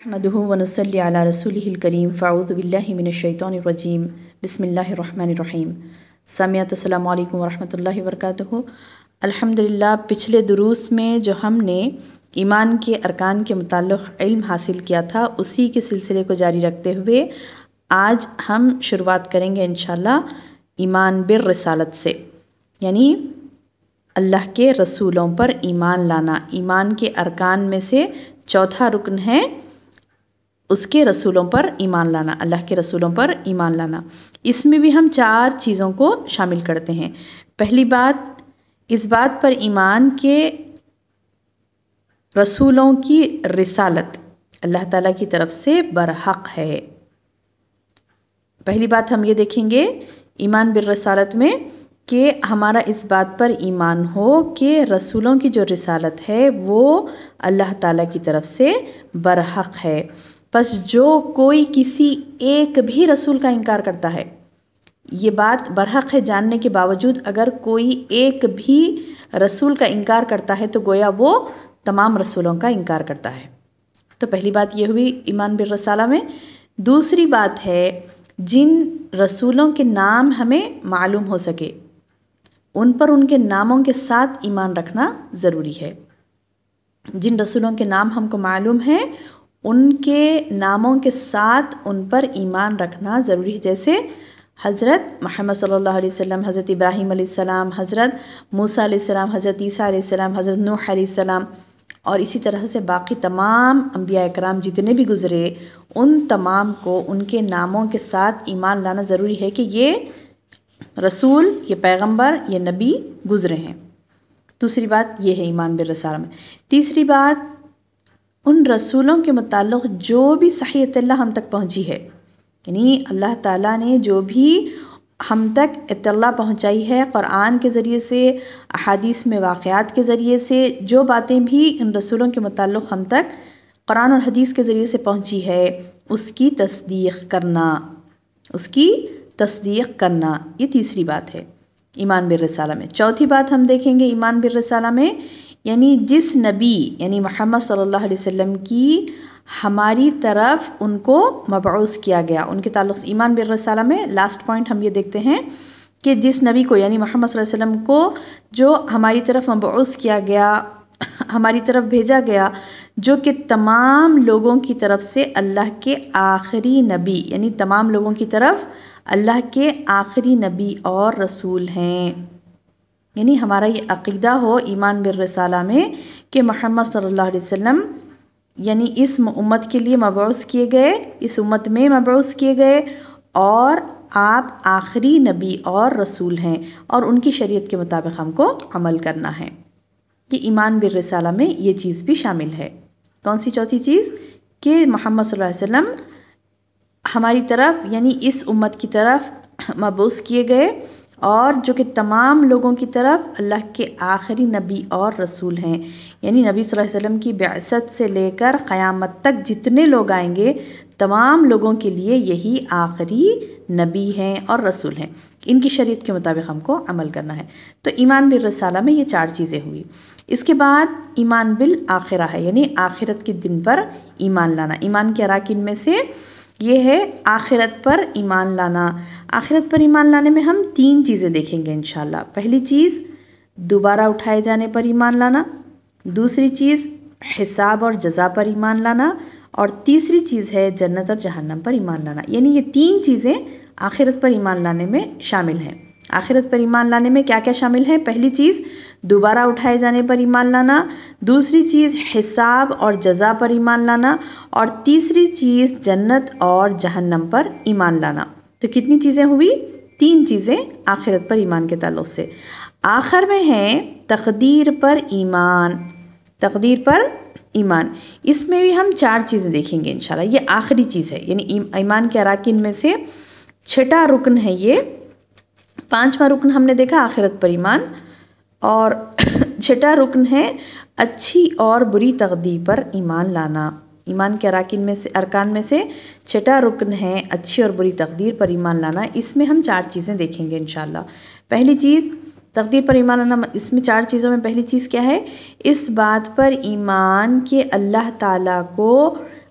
نحمده ونصلی علی رسولہ الکریم فاعوذ باللہ من الشیطان الرجیم بسم اللہ الرحمن الرحیم۔ سامعات السلام علیکم ورحمۃ اللہ وبرکاتہ۔ الحمدللہ پچھلے دروس میں جو ہم نے ایمان کے ارکان کے متعلق علم حاصل کیا تھا اسی کے سلسلے کو جاری رکھتے ہوئے آج ہم شروعات کریں گے انشاءاللہ ایمان بالرسالت سے، یعنی اللہ کے رسولوں پر ایمان لانا۔ ایمان کے ارکان میں سے چوتھا رکن ہے اس کے رسولوں پر ایمان لانا، اللہ کے رسولوں پر ایمان لانا۔ اس میں بھی ہم 4 چیزوں کو شامل کرتے ہیں۔ پہلی بات، اس بات پر ایمان کے رسولوں کی رسالت اللہ تعالیٰ کی طرف سے برحق ہے۔ پہلی بات ہم یہ دیکھیں گے ایمان بالرسالت میں کہ ہمارا اس بات پر ایمان ہو کہ رسولوں کی جو رسالت ہے وہ اللہ تعالیٰ کی طرف سے برحق ہے۔ پس جو کوئی کسی ایک بھی رسول کا انکار کرتا ہے، یہ بات برحق ہے جاننے کے باوجود اگر کوئی ایک بھی رسول کا انکار کرتا ہے تو گویا وہ تمام رسولوں کا انکار کرتا ہے۔ تو پہلی بات یہ ہوئی ایمان بالرسالہ میں۔ دوسری بات ہے جن رسولوں کے نام ہمیں معلوم ہو سکے ان پر ان کے ناموں کے ساتھ ایمان رکھنا ضروری ہے۔ جن رسولوں کے نام ہم کو معلوم ہیں ان کے ناموں کے ساتھ ان پر ایمان رکھنا ضروری ہے، جیسے حضرت محمد صلی اللہ علیہ وسلم، حضرت ابراہیم علیہ السلام، حضرت موسیٰ علیہ السلام، حضرت عیسیٰ علیہ السلام، حضرت نوح علیہ السلام، اور اسی طرح سے باقی تمام انبیاء اکرام جتنے بھی گزرے ان تمام کو ان کے ناموں کے ساتھ ایمان لانا ضروری ہے کہ یہ رسول، یہ پیغمبر، یہ نبی گزرے ہیں۔ دوسری بات یہ ہے ایمان بالرسالہ میں۔ تیسری بات، ان رسولوں کے متعلق جو بھی صحیح اطلاع ہم تک پہنچی ہے، یعنی اللہ تعالیٰ نے جو بھی ہم تک اطلاع پہنچائی ہے قرآن کے ذریعے سے، احادیث میں واقعات کے ذریعے سے، جو باتیں بھی ان رسولوں کے متعلق ہم تک قرآن اور حدیث کے ذریعے سے پہنچی ہے اس کی تصدیق کرنا، اس کی تصدیق کرنا، یہ تیسری بات ہے ایمان بالرسالہ میں۔ چوتھی بات ہم دیکھیں گے ایمان بالرسالہ میں، یعنی جس نبی یعنی محمد صلی اللہ علیہ وسلم کی ہماری طرف ان کو مبعوث کیا گیا، ان کے تعلق سے ایمان بالرسالہ میں لاسٹ پوائنٹ ہم یہ دیکھتے ہیں کہ جس نبی کو یعنی محمد صلی اللہ علیہ وسلم کو جو ہماری طرف مبعوث کیا گیا، ہماری طرف بھیجا گیا، جو کہ تمام لوگوں کی طرف سے اللہ کے آخری نبی، یعنی تمام لوگوں کی طرف اللہ کے آخری نبی اور رسول ہیں۔ یعنی ہمارا یہ عقیدہ ہو ایمان بالرسالہ میں کہ محمد صلی اللہ علیہ وسلم یعنی اس امت کے لیے مبعوث کیے گئے، اس امت میں مبعوث کیے گئے، اور آپ آخری نبی اور رسول ہیں، اور ان کی شریعت کے مطابق ہم کو عمل کرنا ہے۔ کہ ایمان بالرسالہ میں یہ چیز بھی شامل ہے۔ کون سی چوتھی چیز؟ کہ محمد صلی اللہ علیہ وسلم ہماری طرف یعنی اس امت کی طرف مبعوث کیے گئے اور جو کہ تمام لوگوں کی طرف اللہ کے آخری نبی اور رسول ہیں، یعنی نبی صلی اللہ علیہ وسلم کی بعثت سے لے کر قیامت تک جتنے لوگ آئیں گے تمام لوگوں کے لیے یہی آخری نبی ہیں اور رسول ہیں، ان کی شریعت کے مطابق ہم کو عمل کرنا ہے۔ تو ایمان بالرسالہ میں یہ 4 چیزیں ہوئی۔ اس کے بعد ایمان بالآخرہ ہے، یعنی آخرت کے دن پر ایمان لانا۔ ایمان کے اراکین میں سے یہ ہے آخرت پر ایمان لانا۔ آخرت پر ایمان لانے میں ہم 3 چیزیں دیکھیں گے انشاءاللہ۔ پہلی چیز دوبارہ اٹھائے جانے پر ایمان لانا، دوسری چیز حساب اور جزا پر ایمان لانا، اور تیسری چیز ہے جنت اور جہنم پر ایمان لانا۔ یعنی یہ 3 چیزیں آخرت پر ایمان لانے میں شامل ہیں۔ آخرت پر ایمان لانے میں کیا کیا شامل ہے؟ پہلی چیز دوبارہ اٹھائے جانے پر ایمان لانا، دوسری چیز حساب اور جزا پر ایمان لانا، اور تیسری چیز جنت اور جہنم پر ایمان لانا۔ تو کتنی چیزیں ہوئی؟ 3 چیزیں آخرت پر ایمان کے تعلق سے۔ آخر میں ہے تقدیر پر ایمان۔ تقدیر پر ایمان، اس میں بھی ہم 4 چیزیں دیکھیں گے انشاءاللہ۔ یہ آخری چیز ہے، یعنی ایمان کے اراکین میں سے 6واں رکن ہے یہ۔ 5واں رکن ہم نے دیکھا آخرت پر ایمان، اور 6واں رکن ہے اچھی اور بری تقدیر پر ایمان لانا۔ ایمان کے ارکان میں سے 6واں رکن ہے اچھی اور بری تقدیر پر ایمان لانا۔ اس میں ہم 4 چیزیں دیکھیں گے انشاءاللہ۔ پہلی چیز تقدیر پر ایمان لانا، اس میں 4 چیزوں میں پہلی چیز کیا ہے؟ اس بات پر ایمان کہ اللہ تعالیٰ کو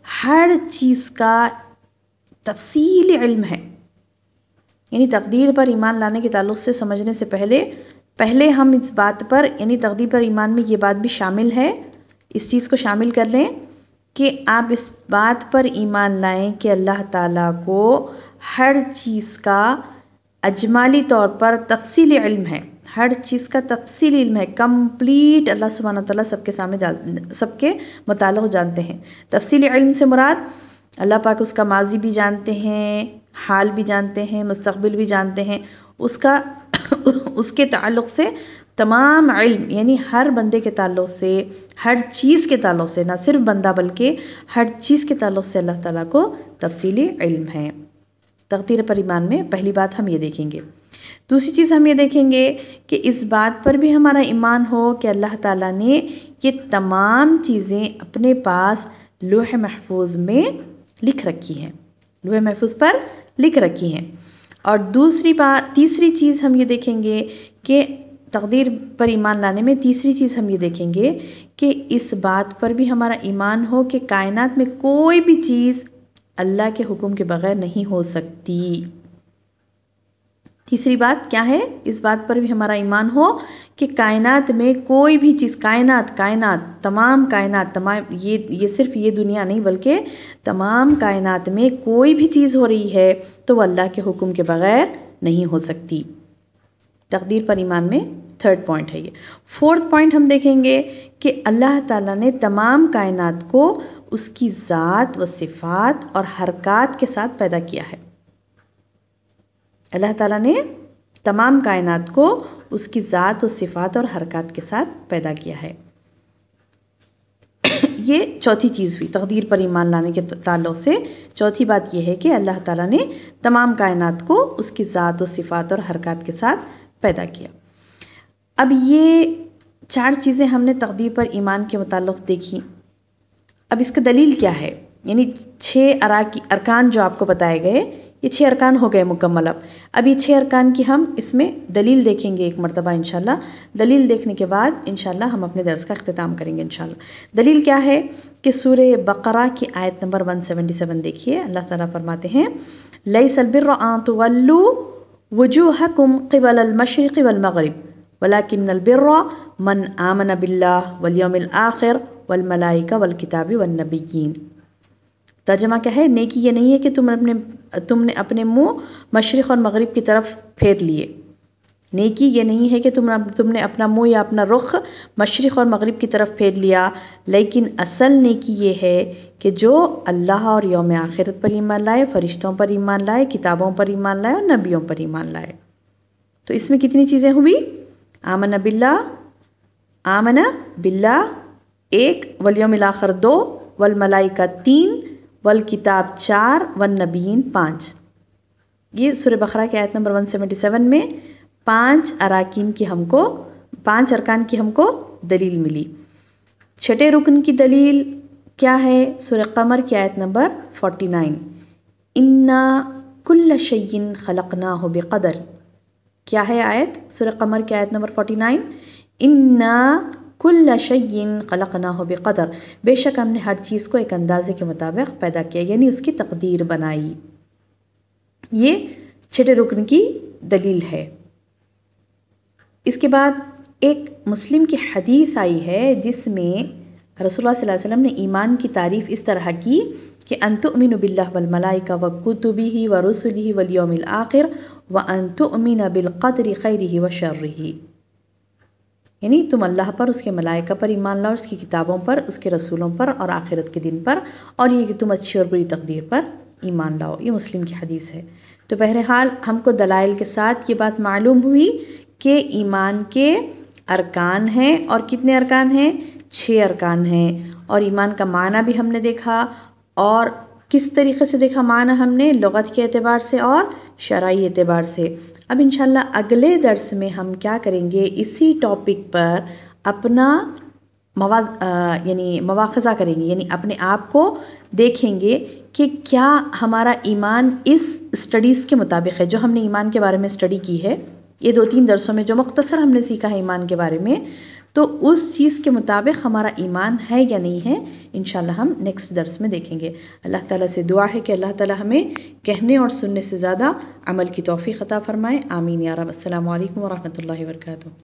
ہر چیز کا تفصیلی علم ہے. یعنی تقدیر پر ایمان لانے کے تعلق سے سمجھنے سے پہلے ہم اس بات پر، یعنی تقدیر پر ایمان میں یہ بات بھی شامل ہے، اس چیز کو شامل کر لیں کہ آپ اس بات پر ایمان لائیں کہ اللہ تعالیٰ کو ہر چیز کا اجمالی طور پر تفصیلی علم ہے. ہر چیز کا تفصیلی علم ہے، کمپلیٹ اللہ سبحانہ تعالیٰ سب کے متعلق جانتے ہیں. تفصیلی علم سے مراد اللہ پاک اس کا ماضی بھی جانتے ہیں، حال بھی جانتے ہیں، مستقبل بھی جانتے ہیں. اس کے تعلق سے تمام علم، یعنی ہر بندے کے تعلق سے، ہر چیز کے تعلق سے، نہ صرف بندہ بلکہ ہر چیز کے تعلق سے اللہ تعالیٰ کو تفصیلی علم ہے. تقدیر پر ایمان میں پہلی بات ہم یہ دیکھیں گے. دوسری چیز ہم یہ دیکھیں گے کہ اس بات پر بھی ہمارا ایمان ہو کہ اللہ تعالیٰ نے یہ تمام چیزیں اپنے پاس لوح محفوظ میں لکھ رکھی ہیں، لوح محفوظ پر لکھ رکھی ہیں. اور تیسری چیز ہم یہ دیکھیں گے کہ تقدیر پر ایمان لانے میں تیسری چیز ہم یہ دیکھیں گے کہ اس بات پر بھی ہمارا ایمان ہو کہ کائنات میں کوئی بھی چیز اللہ کے حکم کے بغیر نہیں ہو سکتی. تیسری بات کیا ہے؟ اس بات پر بھی ہمارا ایمان ہو کہ کائنات میں کوئی بھی چیز، تمام یہ صرف یہ دنیا نہیں بلکہ تمام کائنات میں کوئی بھی چیز ہو رہی ہے تو وہ اللہ کے حکم کے بغیر نہیں ہو سکتی. تقدیر پر ایمان میں تھرڈ پوائنٹ ہے یہ. فورتھ پوائنٹ ہم دیکھیں گے کہ اللہ تعالیٰ نے تمام کائنات کو اس کی ذات و صفات اور حرکات کے ساتھ پیدا کیا ہے. اللہ تعالیٰ نے تمام کائنات کو اس کی ذات و صفات اور حرکات کے ساتھ پیدا کیا ہے. یہ چوتھی چیز ہوئی تقدیر پر ایمان لانے کے تعلق سے. چوتھی بات یہ ہے کہ اللہ تعالیٰ نے تمام کائنات کو اس کی ذات و صفات اور حرکات کے ساتھ پیدا کیا. اب یہ 4 چیزیں ہم نے تقدیر پر ایمان کے متعلق دیکھی. اب اس کا دلیل کیا ہے؟ یعنی 6 ارکان جو آپ کو بتائے گئے، یہ 6 ارکان ہو گئے مکمل. اب یہ 6 ارکان کی ہم اس میں دلیل دیکھیں گے ایک مرتبہ انشاءاللہ. دلیل دیکھنے کے بعد انشاءاللہ ہم اپنے درس کا اختتام کریں گے انشاءاللہ. دلیل کیا ہے کہ سورہ بقرہ کی آیت نمبر 177 دیکھیے. اللہ تعالیٰ فرماتے ہیں لَيْسَ الْبِرَّ أَن تُوَلُّوا وُجُوهَكُمْ قِبَلَ الْمَشْرِقِ وَالْمَغْرِبِ وَلَكِنَّ الْبِرَّ مَنْ آمَنَ بِاللَّهِ وَالْيَوْمِ الْآخِرِ وَالْمَلَائِكَةِ وَالْكِتَابِ وَالنَّبِيِّينَ. ترجمہ کیا ہے؟ نیکی یہ نہیں ہے کہ تم نے اپنے منہ مشرق اور مغرب کی طرف پھیر لیے. نیکی یہ نہیں ہے کہ تم نے اپنا منہ یا اپنا رخ مشرق اور مغرب کی طرف پھیر لیا، لیکن اصل نیکی یہ ہے کہ جو اللہ اور یوم آخرت پر ایمان لائے، فرشتوں پر ایمان لائے، کتابوں پر ایمان لائے اور نبیوں پر ایمان لائے. تو اس میں کتنی چیزیں ہوئی؟ آمن باللہ 1، والیوم الاخر 2، والملائکہ 3، والکتاب 4، والنبیین 5. یہ سورہ بقرہ کی آیت نمبر 177 میں 5 ارکان کی ہم کو دلیل ملی. 6 رکن کی دلیل کیا ہے؟ سورہ قمر کی آیت نمبر 49 اِنَّا كُلَّ شَيْءٍ خَلَقْنَاهُ بِقَدَرٍ. کیا ہے آیت؟ سورہ قمر کی آیت نمبر 49 اِنَّا كُلَّ شَيْءٍ خَلَقْنَاهُ بِقَدَرٍ. بے شک ہم نے ہر چیز کو ایک اندازے کے مطابق پیدا کیا، یعنی اس کی تقدیر بنائی. یہ 6 رکن کی دلیل ہے. اس کے بعد ایک مسلم کی حدیث آئی ہے جس میں رسول اللہ صلی اللہ علیہ وسلم نے ایمان کی تعریف اس طرح کی کہ ان تؤمن باللہ والملائکہ وکتبہ ورسلہ والیوم الآخر وان تؤمن بالقدر خیرہ وشرہ. یعنی تم اللہ پر، اس کے ملائکہ پر ایمان لاؤ، اس کی کتابوں پر، اس کے رسولوں پر اور آخرت کے دن پر، اور یہ کہ تم اچھی اور بری تقدیر پر ایمان لاؤ. یہ مسلم کی حدیث ہے. تو بہرحال ہم کو دلائل کے ساتھ یہ بات معلوم ہوئی کہ ایمان کے ارکان ہیں. اور کتنے ارکان ہیں؟ 6 ارکان ہیں. اور ایمان کا معنی بھی ہم نے دیکھا، اور کس طریقے سے دیکھا معنی ہم نے؟ لغت کے اعتبار سے اور شرعی اعتبار سے. اب انشاءاللہ اگلے درس میں ہم کیا کریں گے؟ اسی ٹاپک پر اپنا مواخذہ کریں گے، یعنی اپنے آپ کو دیکھیں گے کہ کیا ہمارا ایمان اس اسٹڈیز کے مطابق ہے جو ہم نے ایمان کے بارے میں اسٹڈی کی ہے. یہ 2-3 درسوں میں جو مختصر ہم نے سیکھا ہے ایمان کے بارے میں، تو اس چیز کے مطابق ہمارا ایمان ہے یا نہیں ہے، انشاءاللہ ہم نیکسٹ درس میں دیکھیں گے۔ اللہ تعالیٰ سے دعا ہے کہ اللہ تعالیٰ ہمیں کہنے اور سننے سے زیادہ عمل کی توفیق عطا فرمائے، آمین یا رب۔ السلام علیکم ورحمۃ اللہ وبرکاتہ۔